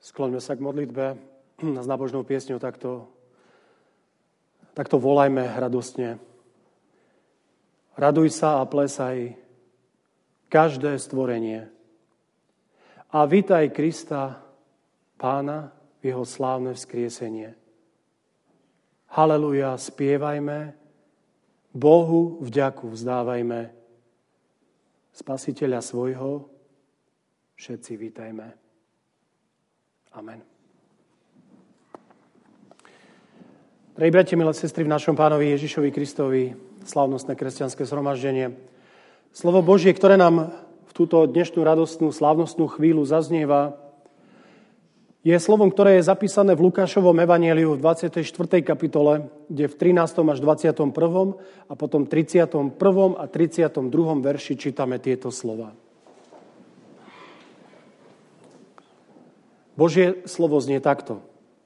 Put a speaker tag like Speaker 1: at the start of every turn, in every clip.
Speaker 1: Skloňme sa k modlitbe s nábožnou piesňou, takto volajme radostne. Raduj sa a plesaj každé stvorenie. A vítaj Krista, Pána, v jeho slávne vzkriesenie. Haleluja, spievajme, Bohu vďaku vzdávajme, Spasiteľa svojho všetci vítajme. Amen. Drahí bratia, milé sestry, v našom Pánovi Ježišovi Kristovi slávnostné kresťanské zhromaždenie. Slovo Božie, ktoré nám v túto dnešnú radostnú, slávnostnú chvíľu zaznieva, je slovom, ktoré je zapísané v Lukášovom evanjeliu v 24. kapitole, kde v 13. až 21. a potom 31. a 32. verši čítame tieto slova. Božie slovo znie takto.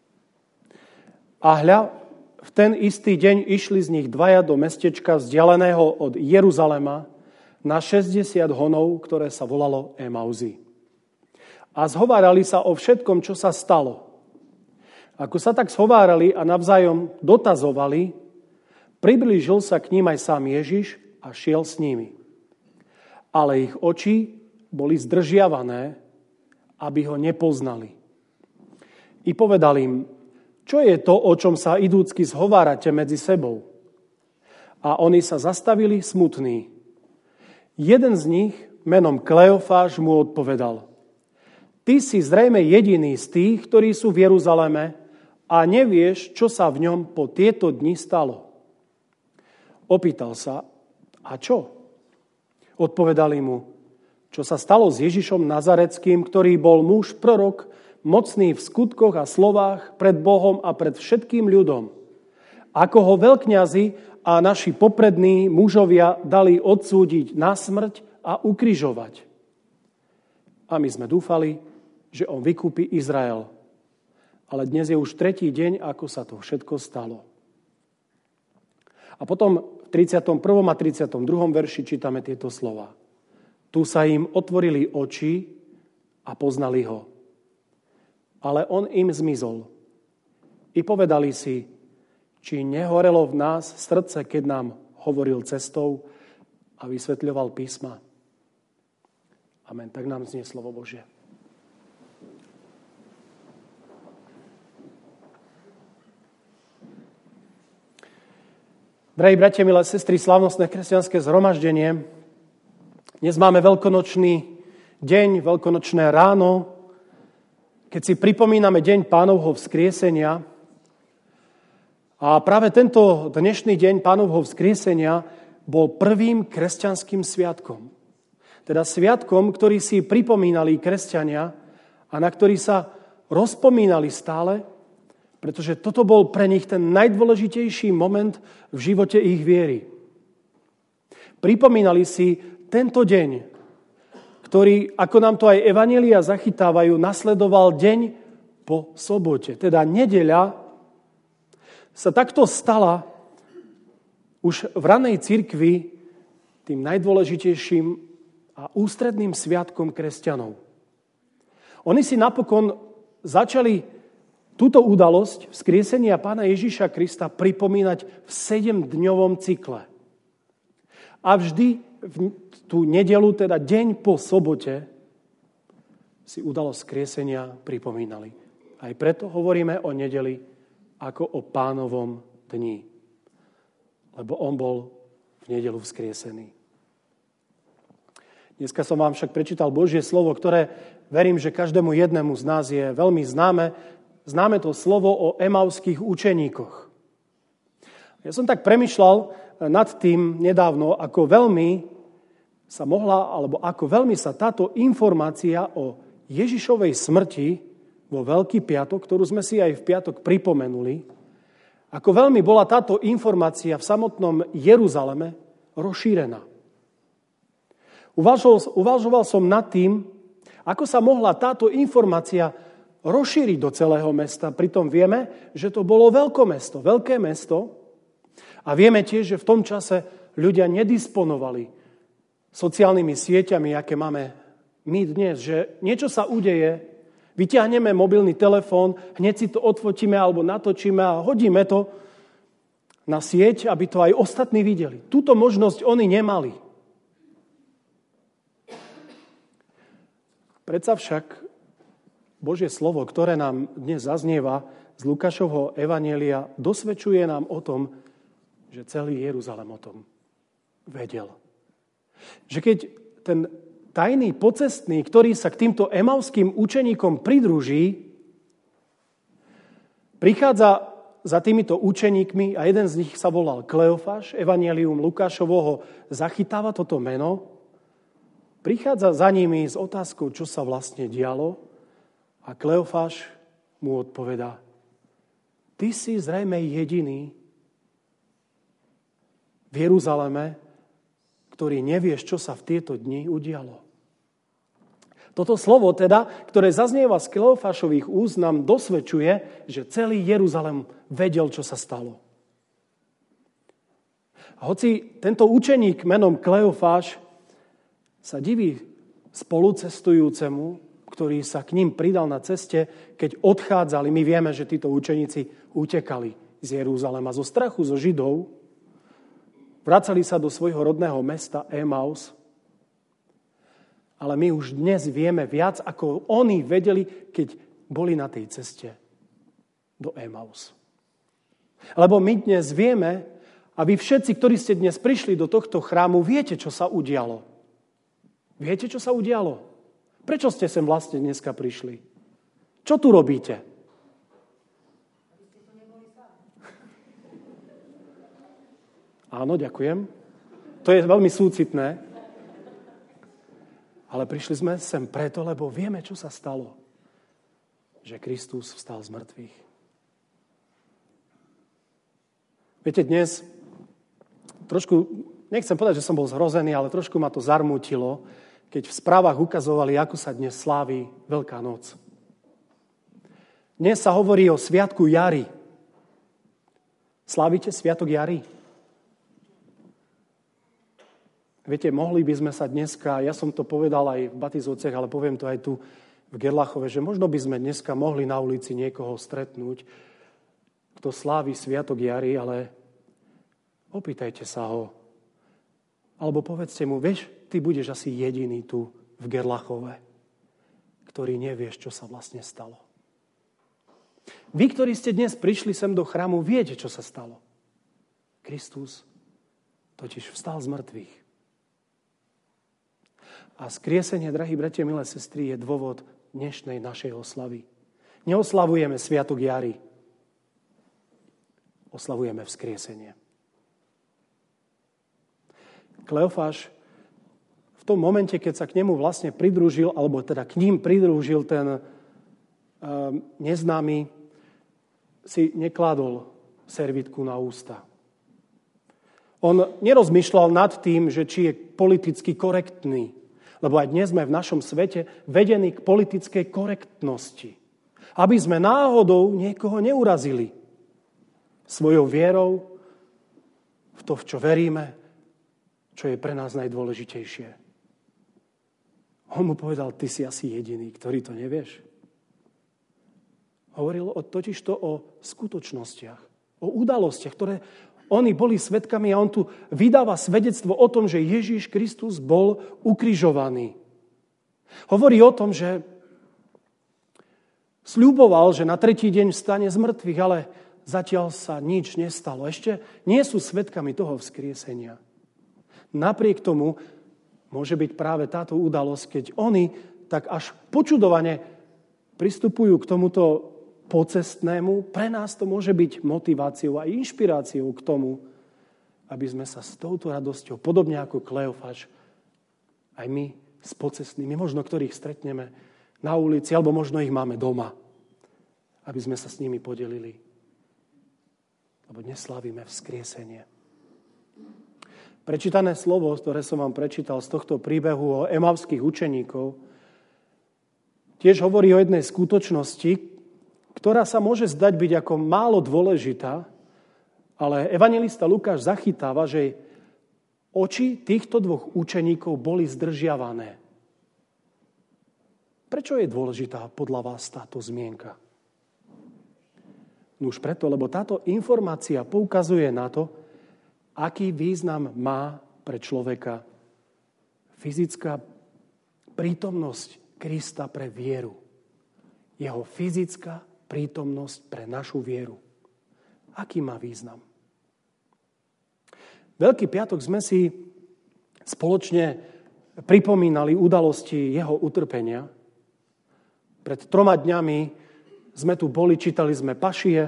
Speaker 1: A hľa, v ten istý deň išli z nich dvaja do mestečka vzdialeného od Jeruzalema na 60 honov, ktoré sa volalo Emauzy. A zhovárali sa o všetkom, čo sa stalo. Ako sa tak zhovárali a navzájom dotazovali, priblížil sa k ním aj sám Ježiš a šiel s nimi. Ale ich oči boli zdržiavané, aby ho nepoznali. I povedal im, čo je to, o čom sa idúcky zhovárate medzi sebou? A oni sa zastavili smutní. Jeden z nich, menom Kleofáš, mu odpovedal, ty si zrejme jediný z tých, ktorí sú v Jeruzaleme a nevieš, čo sa v ňom po tieto dni stalo. Opýtal sa, a čo? Odpovedali mu, čo sa stalo s Ježišom Nazareckým, ktorý bol muž prorok, mocný v skutkoch a slovách pred Bohom a pred všetkým ľudom. Ako ho veľkňazi a naši poprední mužovia dali odsúdiť na smrť a ukrižovať. A my sme dúfali, že on vykúpi Izrael. Ale dnes je už tretí deň, ako sa to všetko stalo. A potom v 31. a 32. verši čítame tieto slova. Tu sa im otvorili oči a poznali ho. Ale on im zmizol. I povedali si, či nehorelo v nás srdce, keď nám hovoril cestou a vysvetľoval písma. Amen. Tak nám znie slovo Božie. Drahí bratia, milé sestry, slávnostné kresťanské zhromaždenie. Dnes máme veľkonočný deň, veľkonočné ráno, keď si pripomíname deň Pánovho vzkriesenia. A práve tento dnešný deň Pánovho vzkriesenia bol prvým kresťanským sviatkom. Teda sviatkom, ktorý si pripomínali kresťania a na ktorý sa rozpomínali stále, pretože toto bol pre nich ten najdôležitejší moment v živote ich viery. Pripomínali si tento deň, ktorý, ako nám to aj evanjelia zachytávajú, nasledoval deň po sobote. Teda nedeľa sa takto stala už v ranej cirkvi tým najdôležitejším a ústredným sviatkom kresťanov. Oni si napokon začali túto udalosť vzkriesenia Pána Ježiša Krista pripomínať v 7-dňovom cykle. A vždy v tú nedeľu, teda deň po sobote, si udalosť vzkriesenia pripomínali. Aj preto hovoríme o nedeli ako o Pánovom dni. Lebo on bol v nedeľu vzkriesený. Dneska som vám však prečítal Božie slovo, ktoré verím, že každému jednému z nás je veľmi známe. Známe to slovo o emauských učeníkoch. Ja som tak premýšľal nad tým nedávno, ako veľmi sa táto informácia o Ježišovej smrti vo Veľký piatok, ktorú sme si aj v piatok pripomenuli, ako veľmi bola táto informácia v samotnom Jeruzaleme rozšírená. Uvažoval som nad tým, ako sa mohla táto informácia rozšíriť do celého mesta. Pritom vieme, že to bolo veľké mesto. A vieme tiež, že v tom čase ľudia nedisponovali sociálnymi sieťami, aké máme my dnes. Že niečo sa udeje, Vyťahneme mobilný telefón, hneď si to odfotíme alebo natočíme a hodíme to na sieť, aby to aj ostatní videli. Túto možnosť oni nemali. Predsa však Božie slovo, ktoré nám dnes zaznieva z Lukášovho evanjelia, dosvedčuje nám o tom, že celý Jeruzalém o tom vedel. Že keď ten tajný pocestný, ktorý sa k týmto emauským učeníkom pridruží, prichádza za týmito učeníkmi a jeden z nich sa volal Kleofáš, evanjelium Lukášovo ho zachytáva toto meno, prichádza za nimi s otázkou, čo sa vlastne dialo a Kleofáš mu odpovedá: Ty si zrejme jediný v Jeruzaleme, ktorý nevieš, čo sa v tieto dni udialo. Toto slovo teda, ktoré zaznieva z Kleofášových úst, nám dosvedčuje, že celý Jeruzalém vedel, čo sa stalo. A hoci tento učeník menom Kleofáš sa diví spolucestujúcemu, ktorý sa k ním pridal na ceste, keď odchádzali. My vieme, že títo učeníci utekali z Jeruzalema zo strachu zo Židov. Vracali sa do svojho rodného mesta Emaus. Ale my už dnes vieme viac, ako oni vedeli, keď boli na tej ceste do Emaus. Lebo my dnes vieme, a vy všetci, ktorí ste dnes prišli do tohto chrámu, viete, čo sa udialo. Viete, čo sa udialo? Prečo ste sem vlastne dneska prišli? Čo tu robíte? Áno, ďakujem. To je veľmi súcitné. Ale prišli sme sem preto, lebo vieme, čo sa stalo. Že Kristus vstal z mŕtvych. Viete, dnes trošku, nechcem povedať, že som bol zhrozený, ale trošku ma to zarmútilo, keď v správach ukazovali, ako sa dnes slávi Veľká noc. Dnes sa hovorí o Sviatku Jary. Slávite Sviatok Jary? Viete, mohli by sme sa dneska, ja som to povedal aj v Batizovciach, ale poviem to aj tu v Gerlachove, že možno by sme dneska mohli na ulici niekoho stretnúť, kto slávi Sviatok Jary, ale opýtajte sa ho. Alebo povedzte mu, vieš, ty budeš asi jediný tu v Gerlachove, ktorý nevieš, čo sa vlastne stalo. Vy, ktorí ste dnes prišli sem do chrámu, viete, čo sa stalo. Kristus totiž vstal z mŕtvych. A skriesenie, drahí bratia, milé sestry, je dôvod dnešnej našej oslavy. Neoslavujeme Sviatok Jary. Oslavujeme vzkriesenie. Kleofáš v tom momente, keď sa k nemu vlastne pridružil, alebo teda k ním pridružil ten neznámy, si nekládol servítku na ústa. On nerozmýšľal nad tým, že či je politicky korektný, lebo aj dnes sme v našom svete vedení k politickej korektnosti. Aby sme náhodou niekoho neurazili svojou vierou v to, v čo veríme, čo je pre nás najdôležitejšie. On mu povedal, ty si asi jediný, ktorý to nevieš. Hovoril totižto o skutočnostiach, o udalostiach, ktoré oni boli svedkami a on tu vydáva svedectvo o tom, že Ježíš Kristus bol ukrižovaný. Hovorí o tom, že sľuboval, že na tretí deň vstane z mŕtvych, ale zatiaľ sa nič nestalo. Ešte nie sú svedkami toho vzkriesenia. Napriek tomu môže byť práve táto udalosť, keď oni tak až počudovane pristupujú k tomuto pocestnému. Pre nás to môže byť motiváciou a inšpiráciou k tomu, aby sme sa s touto radosťou, podobne ako Kleofáš, aj my s pocestnými, možno ktorých stretneme na ulici, alebo možno ich máme doma, aby sme sa s nimi podelili. Lebo dnes slávime vzkriesenie. Prečítané slovo, ktoré som vám prečítal z tohto príbehu o emavských učeníkov, tiež hovorí o jednej skutočnosti, ktorá sa môže zdať byť ako málo dôležitá, ale evanjelista Lukáš zachytáva, že oči týchto dvoch učeníkov boli zdržiavané. Prečo je dôležitá podľa vás táto zmienka? No už preto, lebo táto informácia poukazuje na to, aký význam má pre človeka fyzická prítomnosť Krista pre vieru. Jeho fyzická prítomnosť pre našu vieru. Aký má význam? Veľký piatok sme si spoločne pripomínali udalosti jeho utrpenia. Pred 3 dňami sme tu boli, čítali sme Pašie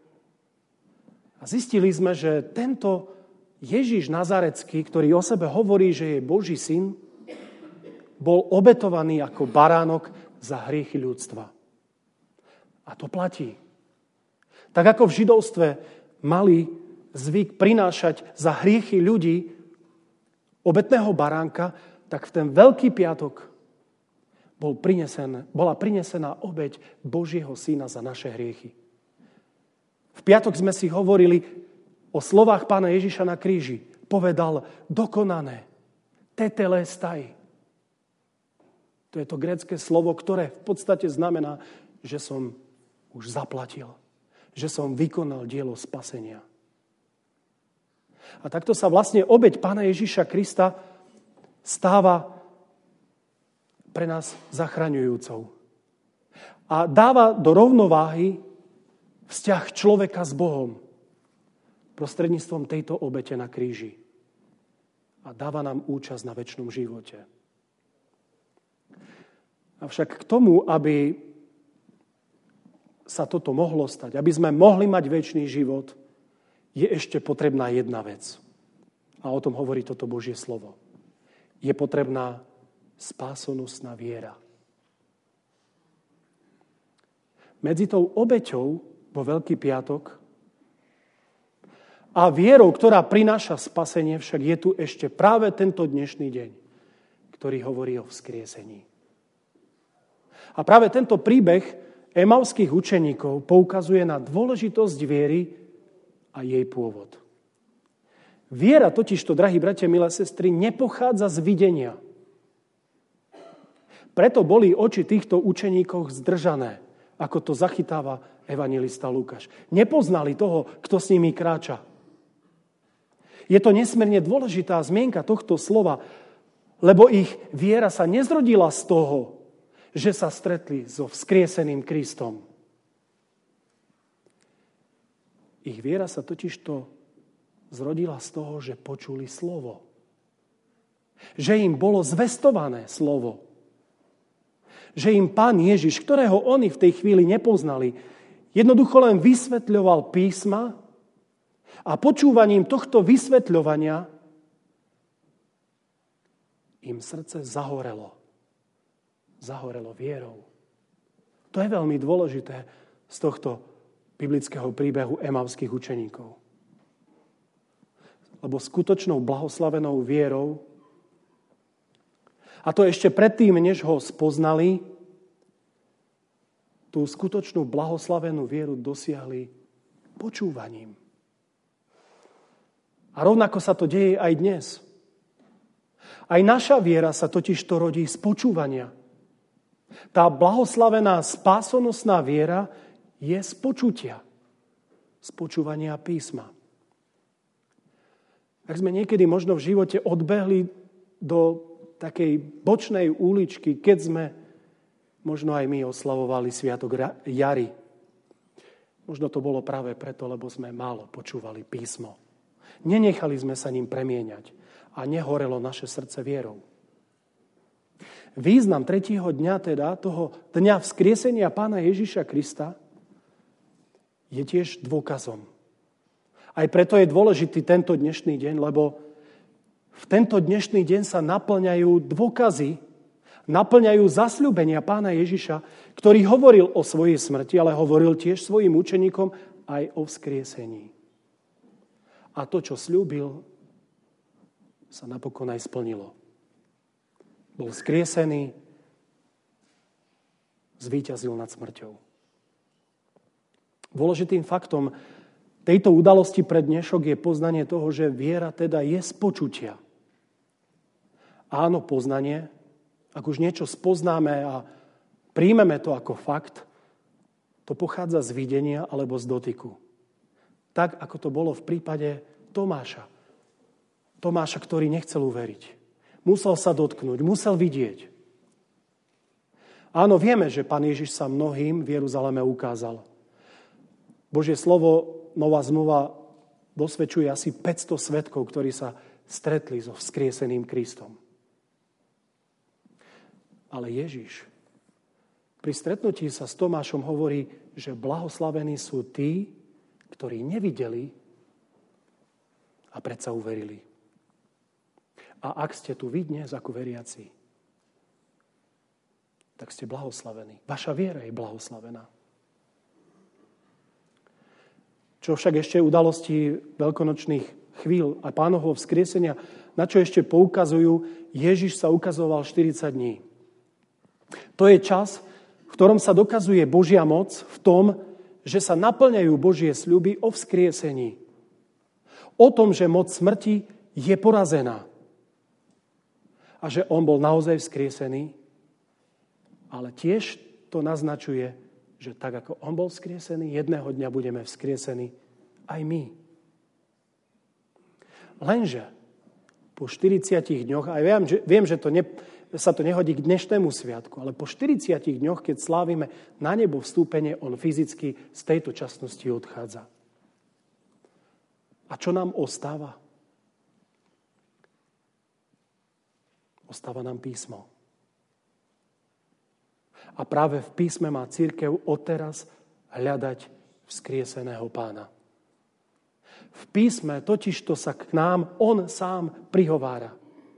Speaker 1: a zistili sme, že tento Ježiš Nazarecký, ktorý o sebe hovorí, že je Boží syn, bol obetovaný ako baránok za hriechy ľudstva. A to platí. Tak ako v židovstve mali zvyk prinášať za hriechy ľudí obetného baránka, tak v ten Veľký piatok bola prinesená obeť Božieho syna za naše hriechy. V piatok sme si hovorili o slovách Pána Ježiša na kríži. Povedal, dokonané, tetelestai. To je to grécke slovo, ktoré v podstate znamená, že som už zaplatil, že som vykonal dielo spasenia. A takto sa vlastne obeť Pána Ježiša Krista stáva pre nás zachraňujúcou. A dáva do rovnováhy vzťah človeka s Bohom prostredníctvom tejto obete na kríži. A dáva nám účasť na večnom živote. Avšak k tomu, aby sa toto mohlo stať, aby sme mohli mať večný život, je ešte potrebná jedna vec. A o tom hovorí toto Božie slovo. Je potrebná spásonosná viera. Medzi tou obeťou vo Veľký piatok a vierou, ktorá prináša spasenie, však je tu ešte práve tento dnešný deň, ktorý hovorí o vzkriesení. A práve tento príbeh emauských učeníkov poukazuje na dôležitosť viery a jej pôvod. Viera totižto, drahí bratia, milé sestry, nepochádza z videnia. Preto boli oči týchto učeníkov zdržané, ako to zachytáva evanjelista Lukáš. Nepoznali toho, kto s nimi kráča. Je to nesmierne dôležitá zmienka tohto slova, lebo ich viera sa nezrodila z toho, že sa stretli so vzkrieseným Kristom. Ich viera sa totižto zrodila z toho, že počuli slovo. Že im bolo zvestované slovo. Že im Pán Ježiš, ktorého oni v tej chvíli nepoznali, jednoducho len vysvetľoval písma a počúvaním tohto vysvetľovania im srdce zahorelo. Zahorelo vierou. To je veľmi dôležité z tohto biblického príbehu emavských učeníkov. Lebo skutočnou blahoslavenou vierou, a to ešte predtým, než ho spoznali, tú skutočnú blahoslavenú vieru dosiahli počúvaním. A rovnako sa to deje aj dnes. Aj naša viera sa totižto rodí z počúvania. Tá blahoslavená spásonosná viera je z počutia, z počúvania písma. Ak sme niekedy možno v živote odbehli do takej bočnej uličky, keď sme možno aj my oslavovali Sviatok jary. Možno to bolo práve preto, lebo sme málo počúvali písmo. Nenechali sme sa ním premieňať a nehorelo naše srdce vierou. Význam 3. dňa, teda toho dňa vzkriesenia Pána Ježiša Krista, je tiež dôkazom. Aj preto je dôležitý tento dnešný deň, lebo v tento dnešný deň sa naplňajú dôkazy, naplňajú zasľúbenia Pána Ježiša, ktorý hovoril o svojej smrti, ale hovoril tiež svojim učeníkom aj o vzkriesení. A to, čo sľúbil, sa napokon aj splnilo. Bol vzkriesený, zvíťazil nad smrťou. Dôležitým faktom tejto udalosti pre dnešok je poznanie toho, že viera teda je z počutia. Áno, poznanie, ak už niečo spoznáme a príjmeme to ako fakt, to pochádza z videnia alebo z dotyku. Tak, ako to bolo v prípade Tomáša. Tomáša, ktorý nechcel uveriť. Musel sa dotknúť, musel vidieť. Áno, vieme, že Pán Ježiš sa mnohým v Jeruzaleme ukázal. Božie slovo, Nová zmluva, dosvedčuje asi 500 svedkov, ktorí sa stretli so vzkrieseným Kristom. Ale Ježiš pri stretnutí sa s Tomášom hovorí, že blahoslavení sú tí, ktorí nevideli a predsa uverili. A ak ste tu vy dnes ako veriaci, tak ste blahoslavení. Vaša viera je blahoslavená. Čo však ešte udalosti veľkonočných chvíľ a Pánovho vzkriesenia, na čo ešte poukazujú, Ježiš sa ukazoval 40 dní. To je čas, v ktorom sa dokazuje Božia moc v tom, že sa naplňajú Božie sľuby o vzkriesení. O tom, že moc smrti je porazená. A že on bol naozaj vzkriesený, ale tiež to naznačuje, že tak ako on bol vzkriesený, jedného dňa budeme vzkriesení aj my. Lenže po 40 dňoch, a viem, že sa to nehodí k dnešnému sviatku, ale po 40 dňoch, keď slávime na nebo vstúpenie, on fyzicky z tejto časnosti odchádza. A čo nám ostáva? Ostáva nám písmo. A práve v písme má cirkev odteraz hľadať vzkrieseného Pána. V písme totižto sa k nám on sám prihovára.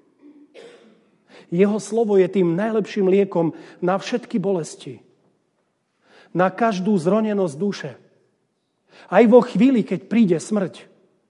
Speaker 1: Jeho slovo je tým najlepším liekom na všetky bolesti. Na každú zronenosť duše. Aj vo chvíli, keď príde smrť.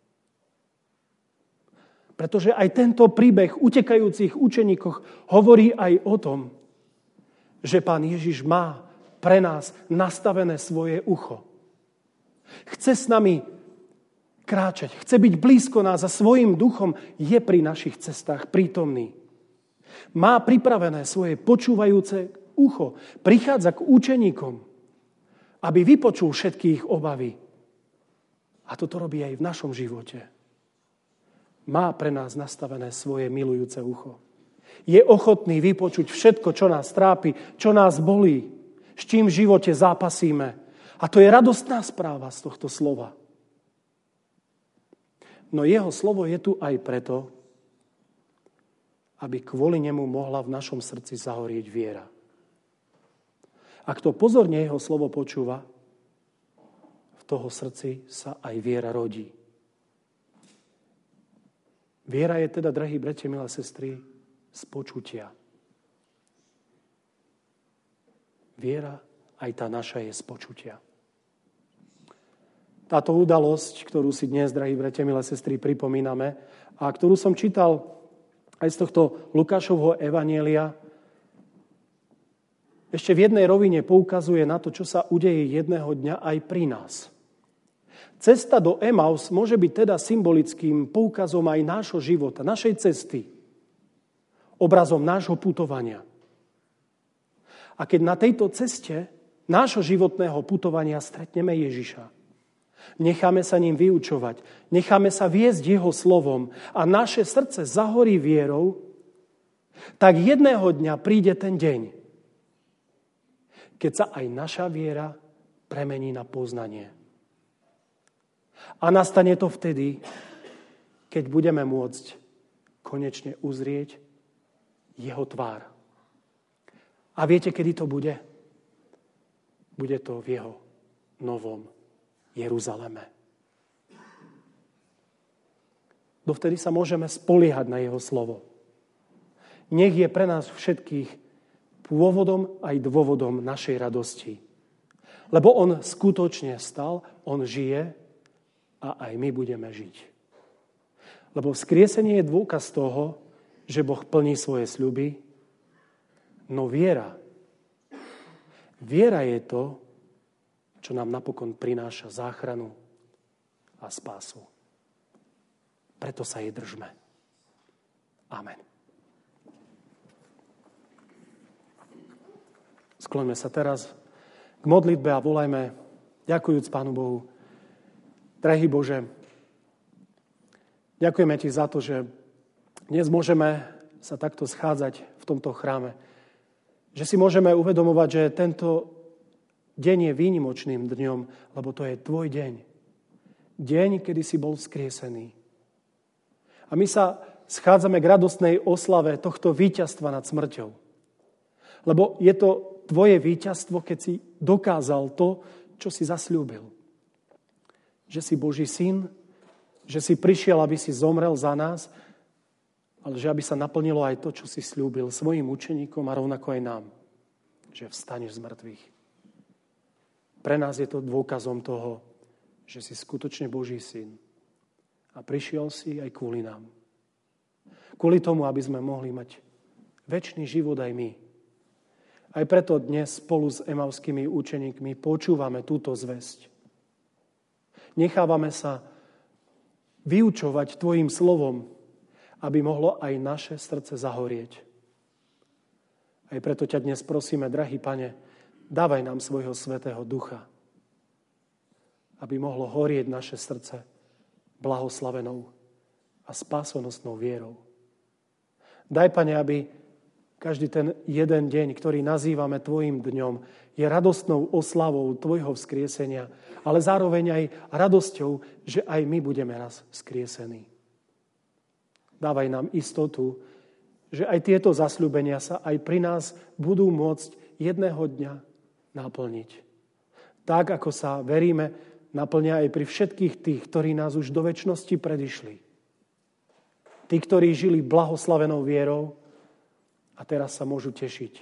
Speaker 1: Pretože aj tento príbeh utekajúcich učeníkoch hovorí aj o tom, že Pán Ježiš má pre nás nastavené svoje ucho. Chce s nami kráčať, chce byť blízko nás a svojím duchom je pri našich cestách prítomný. Má pripravené svoje počúvajúce ucho. Prichádza k učeníkom, aby vypočul všetky ich obavy. A toto robí aj v našom živote. Má pre nás nastavené svoje milujúce ucho. Je ochotný vypočuť všetko, čo nás trápi, čo nás bolí, s čím v živote zápasíme. A to je radostná správa z tohto slova. No jeho slovo je tu aj preto, aby kvôli nemu mohla v našom srdci zahorieť viera. Ak to pozorne jeho slovo počúva, v toho srdci sa aj viera rodí. Viera je teda, drahí bratia, milé sestry, z počutia. Viera, aj tá naša, je z počutia. Táto udalosť, ktorú si dnes, drahí bratia, milé sestry, pripomíname a ktorú som čítal aj z tohto Lukášovho evanjelia, ešte v jednej rovine poukazuje na to, čo sa udeje jedného dňa aj pri nás. Cesta do Emaus môže byť teda symbolickým poukazom aj nášho života, našej cesty, obrazom nášho putovania. A keď na tejto ceste nášho životného putovania stretneme Ježiša, necháme sa ním vyučovať, necháme sa viesť jeho slovom a naše srdce zahorí vierou, tak jedného dňa príde ten deň, keď sa aj naša viera premení na poznanie. A nastane to vtedy, keď budeme môcť konečne uzrieť jeho tvár. A viete, kedy to bude? Bude to v jeho novom Jeruzaleme. Dovtedy sa môžeme spoliehať na jeho slovo. Nech je pre nás všetkých pôvodom aj dôvodom našej radosti. Lebo on skutočne vstal, on žije a aj my budeme žiť. Lebo vzkriesenie je dôkaz toho, že Boh plní svoje sľuby, no viera je to, čo nám napokon prináša záchranu a spásu. Preto sa jej držme. Amen. Skloňme sa teraz k modlitbe a volajme, ďakujúc Pánu Bohu. Drahý Bože, ďakujeme Ti za to, že dnes môžeme sa takto schádzať v tomto chráme. Že si môžeme uvedomovať, že tento deň je výnimočným dňom, lebo to je Tvoj deň. Deň, kedy si bol vzkriesený. A my sa schádzame k radostnej oslave tohto víťazstva nad smrťou. Lebo je to Tvoje víťazstvo, keď si dokázal to, čo si zasľúbil. Že si Boží syn, že si prišiel, aby si zomrel za nás, ale že aby sa naplnilo aj to, čo si sľúbil svojim učeníkom a rovnako aj nám. Že vstaneš z mŕtvych. Pre nás je to dôkazom toho, že si skutočne Boží syn. A prišiel si aj kvôli nám. Kvôli tomu, aby sme mohli mať večný život aj my. Aj preto dnes spolu s emauskými učeníkmi počúvame túto zvesť. Nechávame sa vyučovať Tvojim slovom, aby mohlo aj naše srdce zahorieť. Aj preto ťa dnes prosíme, drahý Pane, dávaj nám svojho Svätého Ducha, aby mohlo horieť naše srdce blahoslavenou a spásonosnou vierou. Daj, Pane, aby každý ten jeden deň, ktorý nazývame Tvojim dňom, je radostnou oslavou Tvojho vzkriesenia, ale zároveň aj radosťou, že aj my budeme raz vzkriesení. Dávaj nám istotu, že aj tieto zasľúbenia sa aj pri nás budú môcť jedného dňa naplniť. Tak, ako sa, veríme, naplňa aj pri všetkých tých, ktorí nás už do večnosti predišli. Tí, ktorí žili blahoslavenou vierou, a teraz sa môžu tešiť,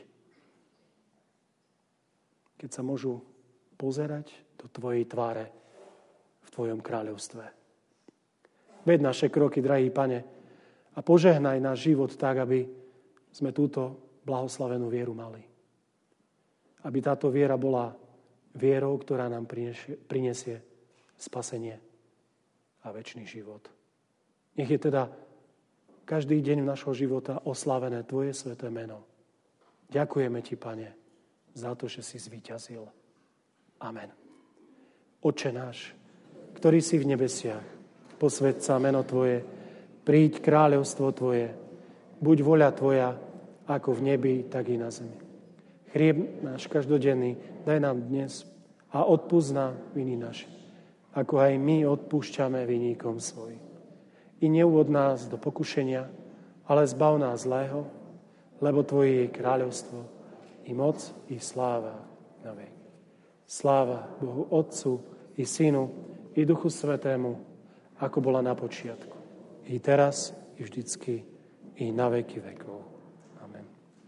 Speaker 1: keď sa môžu pozerať do Tvojej tváre v Tvojom kráľovstve. Ved naše kroky, drahý Pane, a požehnaj náš život tak, aby sme túto blahoslavenú vieru mali. Aby táto viera bola vierou, ktorá nám prinesie spasenie a večný život. Nech je teda každý deň našho života oslávené Tvoje sväté meno. Ďakujeme Ti, Pane, za to, že si zvíťazil. Amen. Otče náš, ktorý si v nebesiach, posväť sa meno Tvoje, príď kráľovstvo Tvoje, buď voľa Tvoja, ako v nebi, tak i na zemi. Chlieb náš každodenný daj nám dnes a odpusť nám viny naše, ako aj my odpúšťame viníkom svojim. I neuvod nás do pokušenia, ale zbav nás zlého, lebo Tvoje je kráľovstvo, i moc, i sláva na vek. Sláva Bohu Otcu, i Synu, i Duchu Svätému, ako bola na počiatku, i teraz, i vždycky, i na veky vekov. Amen.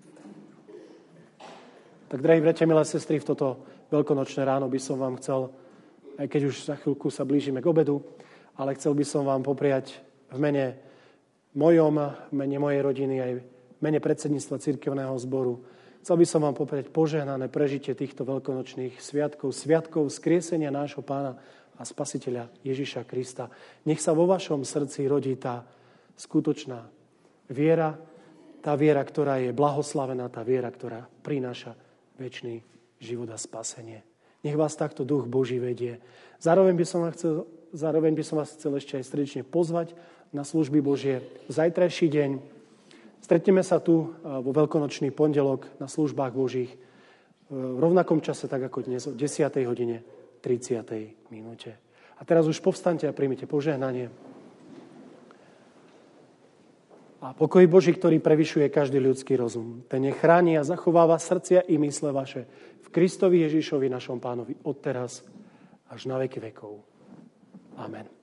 Speaker 1: Tak, drahí bratia, milé sestry, v toto veľkonočné ráno by som vám chcel, aj keď už za chvíľku sa blížime k obedu, ale chcel by som vám popriať v mene mojom, v mene mojej rodiny, aj v mene predsedníctva cirkevného zboru. Chcel by som vám popriať požehnané prežitie týchto veľkonočných sviatkov, sviatkov vzkriesenia nášho Pána a Spasiteľa Ježiša Krista. Nech sa vo vašom srdci rodí tá skutočná viera, tá viera, ktorá je blahoslavená, tá viera, ktorá prináša večný život a spasenie. Nech vás takto Duch Boží vedie. Zároveň by som vás chcel ešte aj srdečne pozvať na služby Božie v zajtrajší deň. Stretneme sa tu vo veľkonočný pondelok na službách Božích v rovnakom čase, tak ako dnes, o 10:30. A teraz už povstaňte a príjmite požehnanie. A pokoj Boží, ktorý prevyšuje každý ľudský rozum, ten nech chráni a zachováva srdcia i mysle vaše v Kristovi Ježišovi, našom Pánovi, od teraz až na veky vekov. Amen.